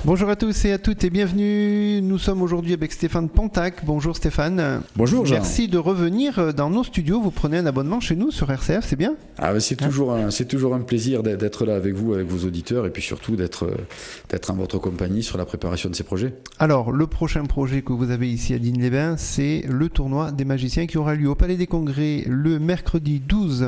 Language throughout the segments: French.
Bonjour à tous et à toutes et bienvenue. Nous sommes aujourd'hui avec Stéphane Pontac. Bonjour Stéphane. Bonjour Jean. Merci de revenir dans nos studios. Vous prenez un abonnement chez nous sur RCF, c'est bien ? C'est toujours un plaisir d'être là avec vous, avec vos auditeurs, et puis surtout d'être en votre compagnie sur la préparation de ces projets. Alors, le prochain projet que vous avez ici à Digne-les-Bains, c'est le tournoi des magiciens qui aura lieu au Palais des Congrès le mercredi 12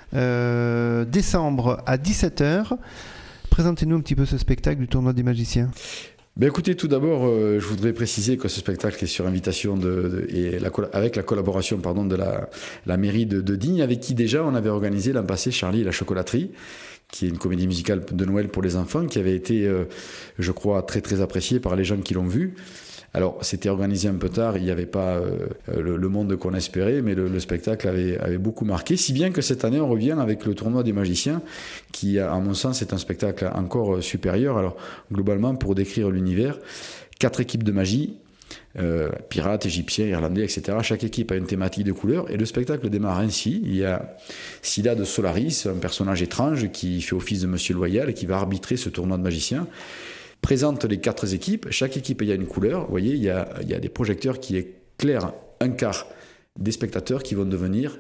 décembre à 17h. Présentez-nous un petit peu ce spectacle du tournoi des magiciens. Écoutez, tout d'abord, je voudrais préciser que ce spectacle est sur invitation avec la collaboration de la mairie de Digne, avec qui déjà on avait organisé l'an passé Charlie et la chocolaterie, qui est une comédie musicale de Noël pour les enfants, qui avait été, je crois, très très appréciée par les gens qui l'ont vu. Alors, c'était organisé un peu tard, il n'y avait pas le monde qu'on espérait, mais le spectacle avait beaucoup marqué, si bien que cette année, on revient avec le tournoi des magiciens, qui, à mon sens, est un spectacle encore supérieur. Alors, globalement, pour décrire l'univers, 4 équipes de magie, pirates, égyptiens, irlandais, etc. Chaque équipe a une thématique de couleur, et le spectacle démarre ainsi. Il y a Scylla de Solaris, un personnage étrange qui fait office de Monsieur Loyal et qui va arbitrer ce tournoi de magiciens. Présente les 4 équipes. Chaque équipe, il y a une couleur. Vous voyez, il y a des projecteurs qui éclairent un quart des spectateurs qui vont devenir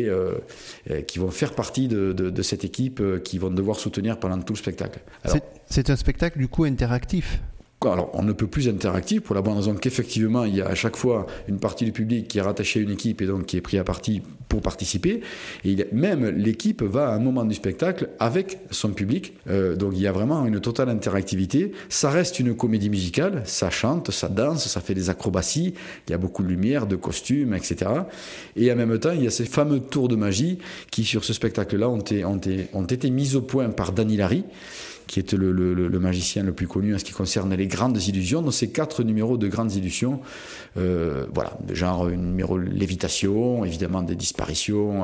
qui vont faire partie de cette équipe qui vont devoir soutenir pendant tout le spectacle. Alors, c'est un spectacle du coup interactif. Alors, on ne peut plus interactif pour la bonne raison qu'effectivement, il y a à chaque fois une partie du public qui est rattachée à une équipe et donc qui est pris à partie pour participer. Et même l'équipe va à un moment du spectacle avec son public. Donc, il y a vraiment une totale interactivité. Ça reste une comédie musicale. Ça chante, ça danse, ça fait des acrobaties. Il y a beaucoup de lumière, de costumes, etc. Et en même temps, il y a ces fameux tours de magie qui, sur ce spectacle-là, ont été mis au point par Dany Larry, qui est le magicien le plus connu en ce qui concerne les grandes illusions. Dans ces 4 numéros de grandes illusions, genre un numéro lévitation, évidemment des disparitions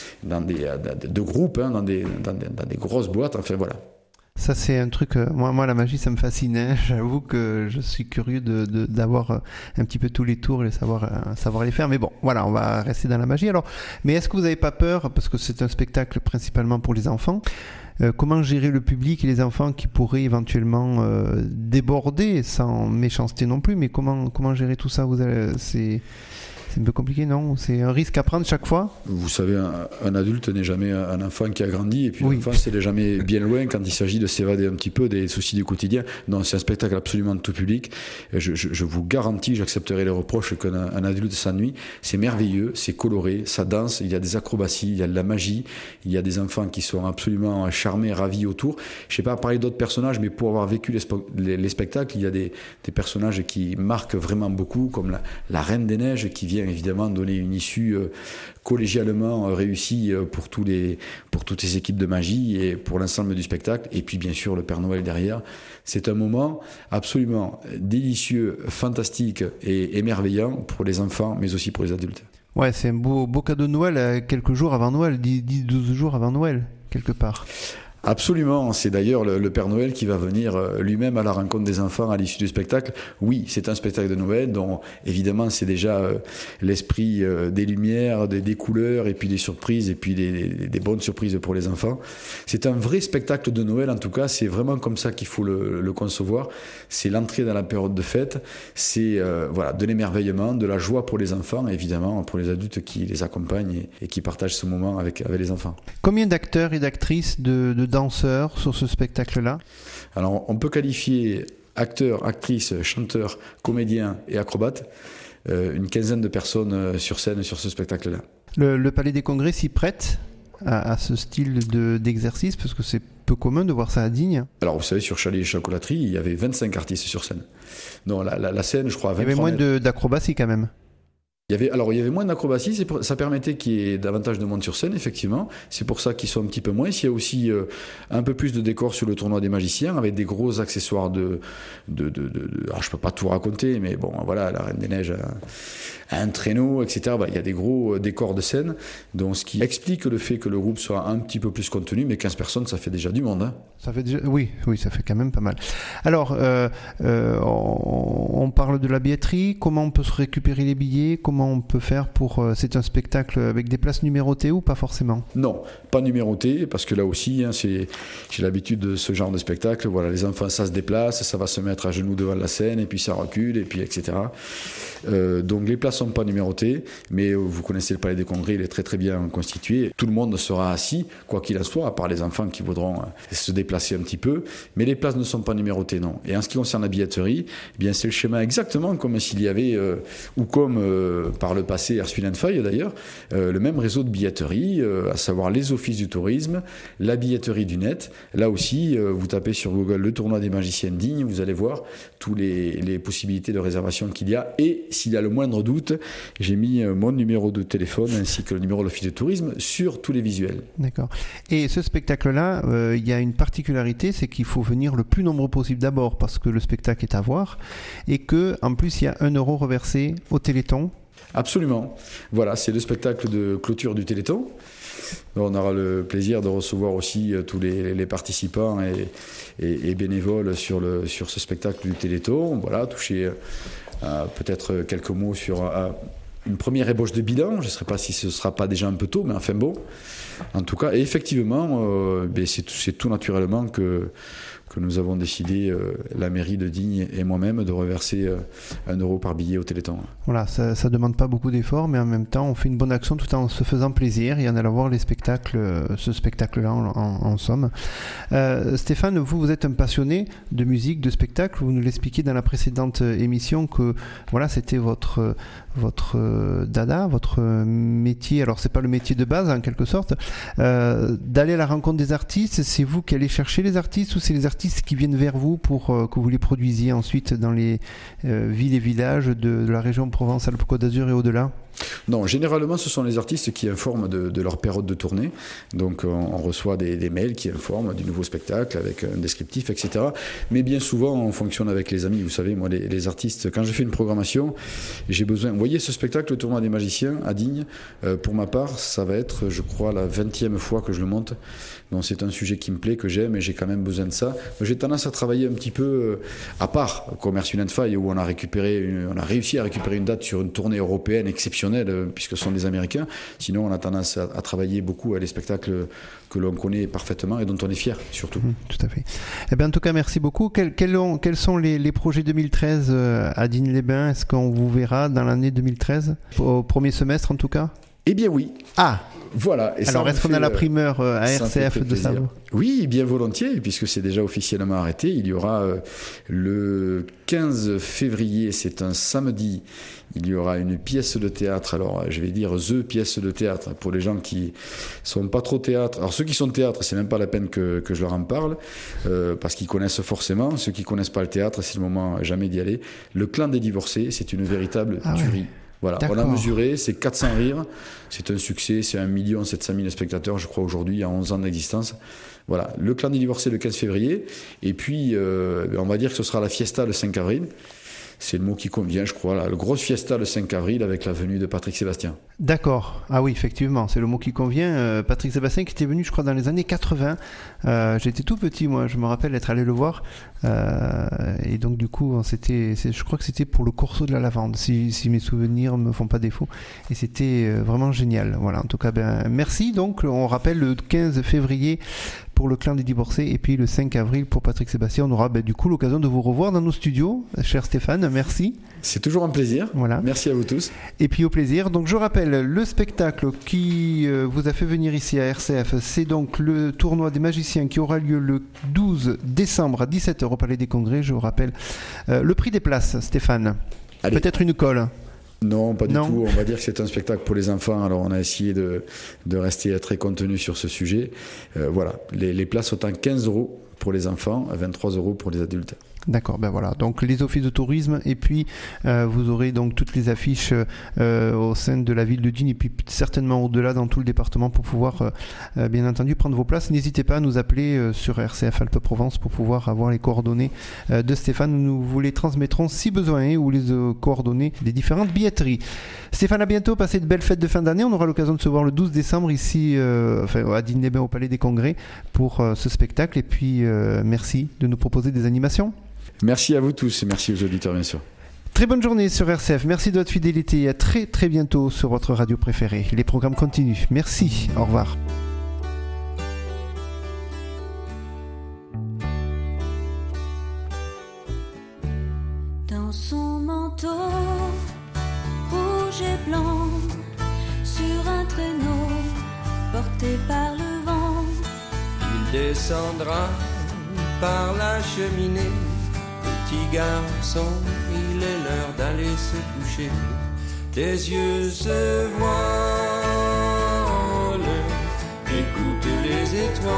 de groupes, dans des grosses boîtes, enfin voilà. Ça, c'est un truc, moi la magie, ça me fascine, hein. J'avoue que je suis curieux d'avoir un petit peu tous les tours et savoir les faire. Mais bon, voilà, on va rester dans la magie. Alors, mais est-ce que vous n'avez pas peur, parce que c'est un spectacle principalement pour les enfants, comment gérer le public et les enfants qui pourraient éventuellement déborder, sans méchanceté non plus, mais comment gérer tout ça? C'est un peu compliqué, non? C'est un risque à prendre chaque fois? Vous savez, un adulte n'est jamais un enfant qui a grandi, et puis oui. L'enfance, elle n'est jamais bien loin quand il s'agit de s'évader un petit peu des soucis du quotidien. Non, c'est un spectacle absolument de tout public. Je vous garantis, j'accepterai les reproches qu'un adulte s'ennuie. C'est merveilleux, c'est coloré, ça danse, il y a des acrobaties, il y a de la magie, il y a des enfants qui sont absolument charmés, ravis autour. Je ne sais pas parler d'autres personnages, mais pour avoir vécu les spectacles, il y a des personnages qui marquent vraiment beaucoup, comme la Reine des Neiges, qui vient évidemment donner une issue collégialement réussie pour toutes les équipes de magie et pour l'ensemble du spectacle. Et puis bien sûr le Père Noël derrière. C'est un moment absolument délicieux, fantastique et émerveillant pour les enfants, mais aussi pour les adultes. Ouais, c'est un beau cadeau de Noël, quelques jours avant Noël, 10-12 jours avant Noël, quelque part. Absolument, c'est d'ailleurs le Père Noël qui va venir lui-même à la rencontre des enfants à l'issue du spectacle. Oui, c'est un spectacle de Noël dont évidemment c'est déjà l'esprit des lumières, des couleurs et puis des surprises et puis des bonnes surprises pour les enfants. C'est un vrai spectacle de Noël, en tout cas, c'est vraiment comme ça qu'il faut le concevoir. C'est l'entrée dans la période de fête, c'est de l'émerveillement, de la joie pour les enfants, évidemment pour les adultes qui les accompagnent et qui partagent ce moment avec les enfants. Combien d'acteurs et d'actrices de danseurs sur ce spectacle-là? Alors, on peut qualifier acteurs, actrices, chanteurs, comédiens et acrobates, une quinzaine de personnes sur scène sur ce spectacle-là. Le Palais des Congrès s'y prête à ce style d'exercice, parce que c'est peu commun de voir ça à Digne. Alors, vous savez, sur Charlie et la chocolaterie, il y avait 25 artistes sur scène. Non, la scène, je crois, 23 Il y avait moins d'acrobatie quand même. Il y avait moins d'acrobatie, ça permettait qu'il y ait davantage de monde sur scène, effectivement. C'est pour ça qu'ils sont un petit peu moins. Il y a aussi un peu plus de décors sur le tournoi des magiciens, avec des gros accessoires alors je peux pas tout raconter, mais bon, voilà, la Reine des Neiges a un traîneau, etc. Il y a des gros décors de scène, donc ce qui explique le fait que le groupe soit un petit peu plus contenu, mais 15 personnes, ça fait déjà du monde. Hein. Ça fait déjà, oui, ça fait quand même pas mal. Alors, on parle de la billetterie, comment on peut se récupérer les billets, comment comment on peut faire pour... c'est un spectacle avec des places numérotées ou pas forcément? Non, pas numérotées, parce que là aussi, j'ai l'habitude de ce genre de spectacle. Voilà, les enfants, ça se déplace, ça va se mettre à genoux devant la scène, et puis ça recule, et puis etc. Donc les places sont pas numérotées, mais vous connaissez le Palais des Congrès, il est très très bien constitué. Tout le monde sera assis, quoi qu'il en soit, à part les enfants qui voudront se déplacer un petit peu, mais les places ne sont pas numérotées, non. Et en ce qui concerne la billetterie, eh bien c'est le schéma exactement comme s'il y avait, ou comme par le passé Erzwil & Feuille d'ailleurs, le même réseau de billetterie, à savoir les offices du tourisme, la billetterie du net. Là aussi, vous tapez sur Google le tournoi des magiciens dignes, vous allez voir toutes les possibilités de réservation qu'il y a. Et s'il y a le moindre doute, j'ai mis mon numéro de téléphone ainsi que le numéro de l'office de tourisme sur tous les visuels. D'accord. Et ce spectacle-là, il y a une particularité, c'est qu'il faut venir le plus nombreux possible d'abord parce que le spectacle est à voir et qu'en plus il y a 1 euro reversé au Téléthon. Absolument. Voilà, c'est le spectacle de clôture du Téléthon. On aura le plaisir de recevoir aussi tous les participants et bénévoles sur ce spectacle du Téléthon. Voilà, toucher peut-être quelques mots sur une première ébauche de bilan. Je ne sais pas si ce ne sera pas déjà un peu tôt, mais enfin bon. En tout cas, et effectivement, c'est tout naturellement que nous avons décidé, la mairie de Digne et moi-même, de reverser 1 euro par billet au Téléthon. Voilà, ça ne demande pas beaucoup d'efforts, mais en même temps, on fait une bonne action tout en se faisant plaisir et en allant voir ce spectacle-là en somme. Stéphane, vous êtes un passionné de musique, de spectacle. Vous nous l'expliquiez dans la précédente émission que voilà, c'était votre dada, votre métier. Alors, c'est pas le métier de base, en quelque sorte. D'aller à la rencontre des artistes, c'est vous qui allez chercher les artistes ou c'est les artistes qui viennent vers vous pour que vous les produisiez ensuite dans les villes et villages de la région Provence-Alpes-Côte d'Azur et au-delà? Non, généralement, ce sont les artistes qui informent de leur période de tournée. Donc, on reçoit des mails qui informent du nouveau spectacle avec un descriptif, etc. Mais bien souvent, on fonctionne avec les amis. Vous savez, moi, les artistes, quand je fais une programmation, j'ai besoin... Vous voyez ce spectacle, le tournoi des magiciens, à Digne, pour ma part, ça va être, je crois, la 20e fois que je le monte. Donc, c'est un sujet qui me plaît, que j'aime, et j'ai quand même besoin de ça. J'ai tendance à travailler un petit peu à part, comme Erzwil & Feuille, où on a réussi à récupérer une date sur une tournée européenne exceptionnelle, puisque ce sont des Américains. Sinon, on a tendance à travailler beaucoup à des spectacles que l'on connaît parfaitement et dont on est fier, surtout. Tout à fait. Eh bien, en tout cas, merci beaucoup. Quels sont les projets 2013 à Digne-les-Bains? Est-ce qu'on vous verra dans l'année 2013, au premier semestre en tout cas? Eh bien oui. Ah, voilà. Et alors, est-ce qu'on a la primeur à RCF de ça? Oui, bien volontiers, puisque c'est déjà officiellement arrêté. Il y aura le 15 février, c'est un samedi, il y aura une pièce de théâtre. Alors, je vais dire the pièce de théâtre pour les gens qui sont pas trop théâtre. Alors, ceux qui sont théâtre, c'est même pas la peine que je leur en parle, parce qu'ils connaissent forcément. Ceux qui connaissent pas le théâtre, c'est le moment jamais d'y aller. Le Clan des divorcés, c'est une véritable tuerie. Ouais. Voilà, on a mesuré, c'est 400 rires, c'est un succès, c'est 1 700 000 spectateurs, je crois, aujourd'hui, à 11 ans d'existence. Voilà, le Clan des divorcés le 15 février, et puis on va dire que ce sera la fiesta le 5 avril. C'est le mot qui convient, je crois, là. Le gros fiesta le 5 avril avec la venue de Patrick Sébastien. D'accord. Ah oui, effectivement, c'est le mot qui convient. Patrick Sébastien qui était venu, je crois, dans les années 80. J'étais tout petit, moi, je me rappelle être allé le voir. Et donc, du coup, je crois que c'était pour le Corso de la Lavande, si mes souvenirs ne me font pas défaut. Et c'était vraiment génial. Voilà, en tout cas, merci. Donc, on rappelle le 15 février pour le Clan des divorcés et puis le 5 avril pour Patrick Sébastien. On aura du coup l'occasion de vous revoir dans nos studios, cher Stéphane. Merci. C'est toujours un plaisir. Voilà. Merci à vous tous. Et puis au plaisir. Donc je rappelle, le spectacle qui vous a fait venir ici à RCF, c'est donc le tournoi des magiciens qui aura lieu le 12 décembre à 17h au Palais des Congrès. Je vous rappelle le prix des places, Stéphane. Allez. Peut-être une colle. Non, pas du tout. On va dire que c'est un spectacle pour les enfants. Alors, on a essayé de rester très contenu sur ce sujet. Voilà, les places sont à 15 euros pour les enfants, à 23 euros pour les adultes. D'accord, ben voilà. Donc les offices de tourisme et puis vous aurez donc toutes les affiches au sein de la ville de Digne et puis certainement au-delà dans tout le département pour pouvoir bien entendu prendre vos places. N'hésitez pas à nous appeler sur RCF Alpes-Provence pour pouvoir avoir les coordonnées de Stéphane. Nous vous les transmettrons si besoin ou les coordonnées des différentes billetteries. Stéphane, à bientôt. Passez de belles fêtes de fin d'année. On aura l'occasion de se voir le 12 décembre ici à Digne-les-Bains au Palais des Congrès pour ce spectacle et puis merci de nous proposer des animations. Merci à vous tous et merci aux auditeurs bien sûr. Très bonne journée sur RCF. Merci de votre fidélité et à très très bientôt sur votre radio préférée. Les programmes continuent. Merci. Au revoir. Dans son manteau rouge et blanc, sur un traîneau porté par le vent, il descendra par la cheminée. Petit garçon, il est l'heure d'aller se coucher. Tes yeux se voilent, écoute les étoiles.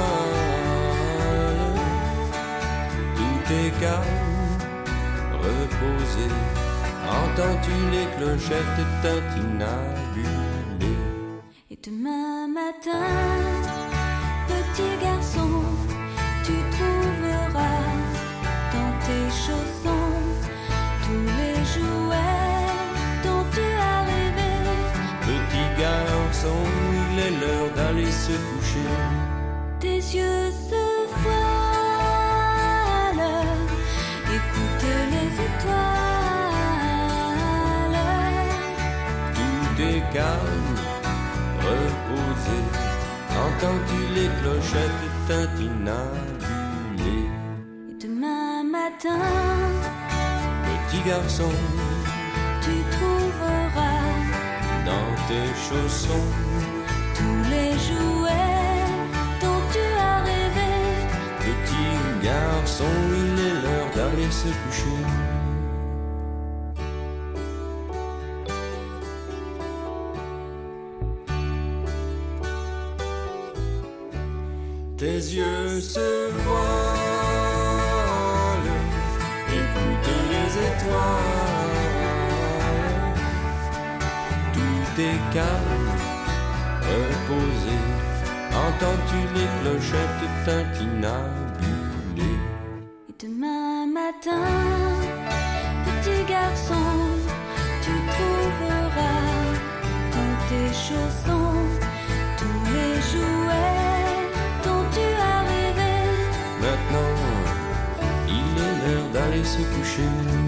Tout est calme, reposé. Entends-tu les clochettes tintinabulées? Et demain matin, petit garçon, tu trouveras dans tes chaussons tous les jouets dont tu as rêvé. Petit garçon, il est l'heure d'aller se coucher. Tes yeux se voilent, écoute les étoiles. Tout est calme, reposé. Entends-tu les clochettes tintinabulées? Et demain matin, Petit garçon, tu trouveras dans tes chaussons tous les jouets dont tu as rêvé. Petit garçon, il est l'heure d'aller se coucher. Tes yeux se voilent, écoute les étoiles. Tout est calme, reposé. Entends-tu les clochettes tintinabulées? Et demain matin, petit garçon, tu trouveras dans tes chaussons tous les jouets dont tu as rêvé. Maintenant, il est l'heure d'aller se coucher.